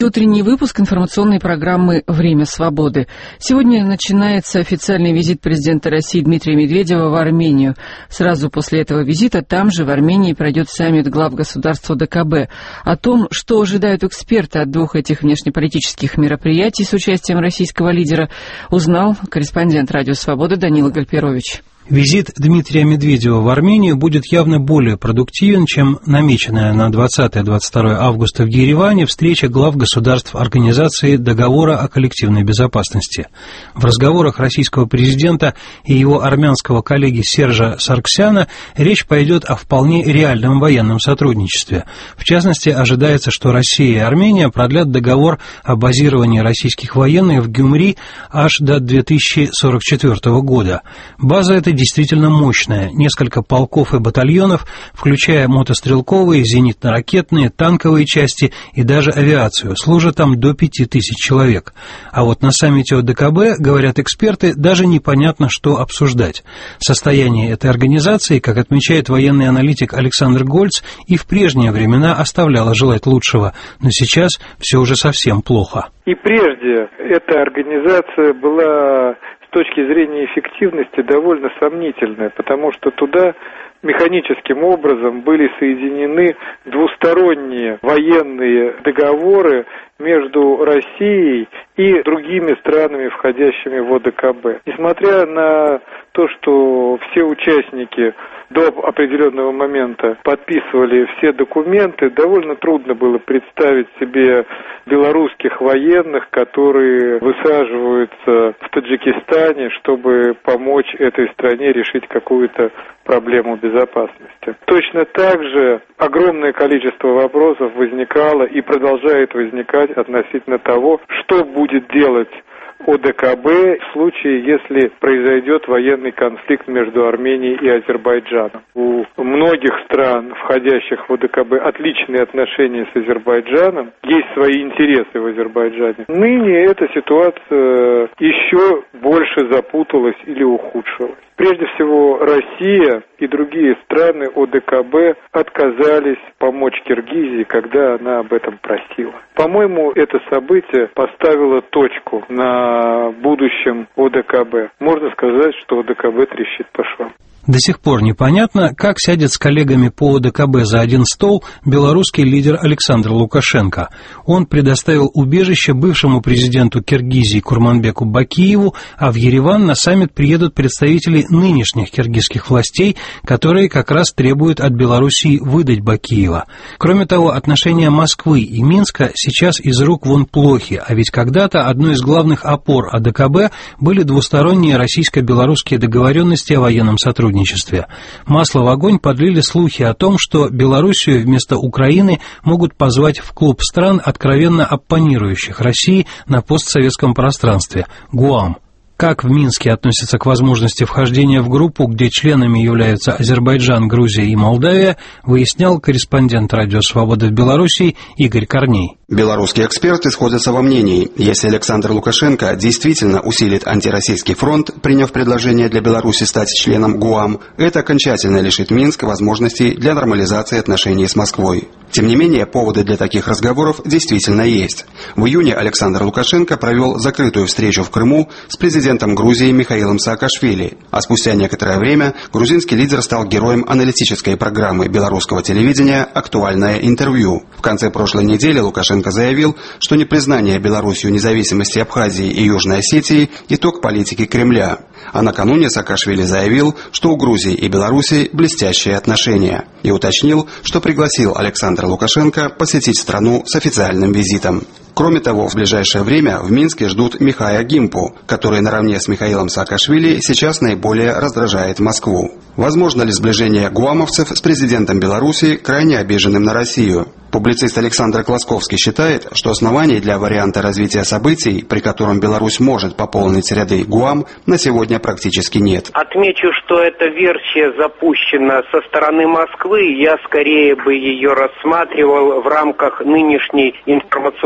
утренний выпуск информационной программы «Время свободы». Сегодня начинается официальный визит президента России Дмитрия Медведева в Армению. Сразу после этого визита там же, в Армении, пройдет саммит глав государств ОДКБ. О том, что ожидают эксперты от двух этих внешнеполитических мероприятий с участием российского лидера, узнал корреспондент «Радио Свобода» Данила Гальперович. Визит Дмитрия Медведева в Армению будет явно более продуктивен, чем намеченная на 20-22 августа в Ереване встреча глав государств Организации договора о коллективной безопасности. В разговорах российского президента и его армянского коллеги Сержа Саргсяна речь пойдет о вполне реальном военном сотрудничестве. В частности, ожидается, что Россия и Армения продлят договор о базировании российских военных в Гюмри аж до 2044 года. База эта действительно мощная. Несколько полков и батальонов, включая мотострелковые, зенитно-ракетные, танковые части и даже авиацию. Служат там до 5000 человек. А вот на саммите ОДКБ, говорят эксперты, даже непонятно, что обсуждать. Состояние этой организации, как отмечает военный аналитик Александр Гольц, и в прежние времена оставляло желать лучшего. Но сейчас все уже совсем плохо. И прежде эта организация была с точки зрения эффективности довольно сомнительная, потому что туда механическим образом были соединены двусторонние военные договоры между Россией и другими странами, входящими в ОДКБ. Несмотря на то, что все участники до определенного момента подписывали все документы, довольно трудно было представить себе белорусских военных, которые высаживаются в Таджикистане, чтобы помочь этой стране решить какую-то проблему безопасности. Точно так же огромное количество вопросов возникало и продолжает возникать относительно того, что будет делать ОДКБ в случае, если произойдет военный конфликт между Арменией и Азербайджаном. У многих стран, входящих в ОДКБ, отличные отношения с Азербайджаном, есть свои интересы в Азербайджане. Ныне эта ситуация еще больше запуталась или ухудшилась. Прежде всего, Россия и другие страны ОДКБ отказались помочь Киргизии, когда она об этом просила. По-моему, это событие поставило точку на будущем ОДКБ. Можно сказать, что ОДКБ трещит по швам. До сих пор непонятно, как сядет с коллегами по ОДКБ за один стол белорусский лидер Александр Лукашенко. Он предоставил убежище бывшему президенту Киргизии Курманбеку Бакиеву, а в Ереван на саммит приедут представители нынешних киргизских властей, которые как раз требуют от Белоруссии выдать Бакиева. Кроме того, отношения Москвы и Минска сейчас из рук вон плохи, а ведь когда-то одной из главных опор ОДКБ были двусторонние российско-белорусские договоренности о военном сотрудничестве. Масло в огонь подлили слухи о том, что Белоруссию вместо Украины могут позвать в клуб стран, откровенно оппонирующих России на постсоветском пространстве – ГУАМ. Как в Минске относятся к возможности вхождения в группу, где членами являются Азербайджан, Грузия и Молдавия, выяснял корреспондент «Радио Свобода» в Белоруссии Игорь Корней. Белорусские эксперты сходятся во мнении, если Александр Лукашенко действительно усилит антироссийский фронт, приняв предложение для Беларуси стать членом ГУАМ, это окончательно лишит Минск возможностей для нормализации отношений с Москвой. Тем не менее, поводы для таких разговоров действительно есть. В июне Александр Лукашенко провел закрытую встречу в Крыму с президентом Грузии Михаилом Саакашвили, а спустя некоторое время грузинский лидер стал героем аналитической программы белорусского телевидения «Актуальное интервью». В конце прошлой недели Лукашенко заявил, что непризнание Беларусью независимости Абхазии и Южной Осетии – итог политики Кремля. А накануне Саакашвили заявил, что у Грузии и Беларуси блестящие отношения. И уточнил, что пригласил Александра Лукашенко посетить страну с официальным визитом. Кроме того, в ближайшее время в Минске ждут Михая Гимпу, который наравне с Михаилом Саакашвили сейчас наиболее раздражает Москву. Возможно ли сближение гуамовцев с президентом Беларуси, крайне обиженным на Россию? Публицист Александр Класковский считает, что оснований для варианта развития событий, при котором Беларусь может пополнить ряды ГУАМ, на сегодня практически нет. Отмечу, что эта версия запущена со стороны Москвы. Я скорее бы ее рассматривал в рамках нынешней информационной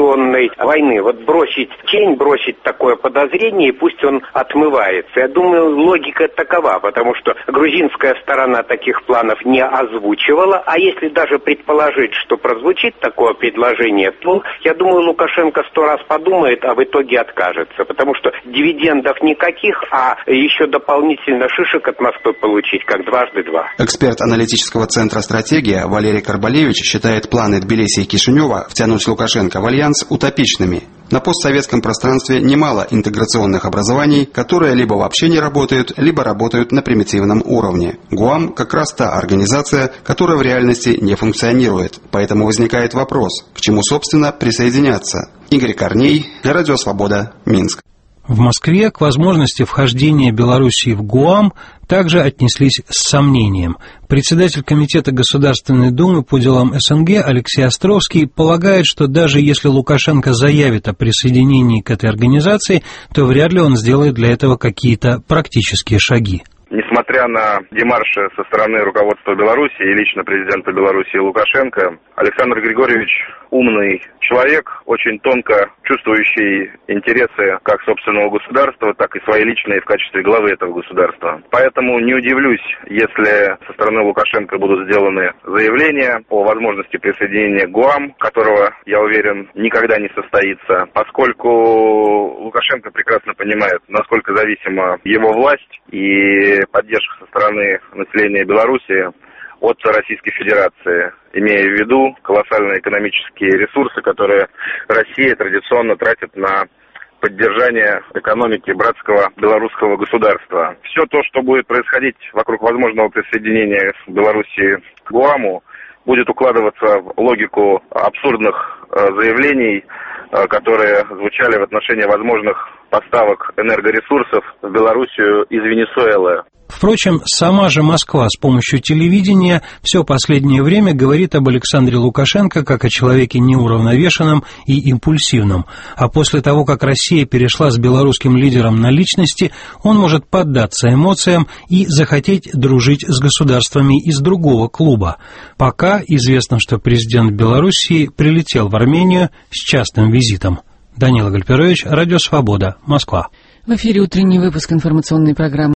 самой войны. Вот бросить тень, бросить такое подозрение, и пусть он отмывается. Я думаю, логика такова, потому что грузинская сторона таких планов не озвучивала, а если даже предположить, что прозвучит такое предложение, то, я думаю, Лукашенко 100 раз подумает, а в итоге откажется, потому что дивидендов никаких, а еще дополнительно шишек от Москвы получить, как дважды два. Эксперт аналитического центра «Стратегия» Валерий Карбалевич считает планы Тбилиси и Кишинева втянуть Лукашенко в альянс утопичными. На постсоветском пространстве немало интеграционных образований, которые либо вообще не работают, либо работают на примитивном уровне. ГУАМ как раз та организация, которая в реальности не функционирует. Поэтому возникает вопрос, к чему, собственно, присоединяться. Игорь Корней, для Радио Свобода, Минск. В Москве к возможности вхождения Белоруссии в ГУАМ также отнеслись с сомнением. Председатель Комитета Государственной Думы по делам СНГ Алексей Островский полагает, что даже если Лукашенко заявит о присоединении к этой организации, то вряд ли он сделает для этого какие-то практические шаги. Несмотря на демарши со стороны руководства Беларуси и лично президента Беларуси Лукашенко, Александр Григорьевич умный человек, очень тонко чувствующий интересы как собственного государства, так и свои личные в качестве главы этого государства. Поэтому не удивлюсь, если со стороны Лукашенко будут сделаны заявления о возможности присоединения к ГУАМ, которого, я уверен, никогда не состоится, поскольку Лукашенко прекрасно понимает, насколько зависима его власть и поддержка со стороны населения Беларуси от Российской Федерации, имея в виду колоссальные экономические ресурсы, которые Россия традиционно тратит на поддержание экономики братского белорусского государства. Все то, что будет происходить вокруг возможного присоединения Белоруссии к ГУАМу, будет укладываться в логику абсурдных заявлений, которые звучали в отношении возможных поставок энергоресурсов в Белоруссию из Венесуэлы. Впрочем, сама же Москва с помощью телевидения все последнее время говорит об Александре Лукашенко как о человеке неуравновешенном и импульсивном. А после того, как Россия перешла с белорусским лидером на личности, он может поддаться эмоциям и захотеть дружить с государствами из другого клуба. Пока известно, что президент Белоруссии прилетел в Армению с частным визитом. Данила Гальперович, Радио Свобода, Москва. В эфире утренний выпуск информационной программы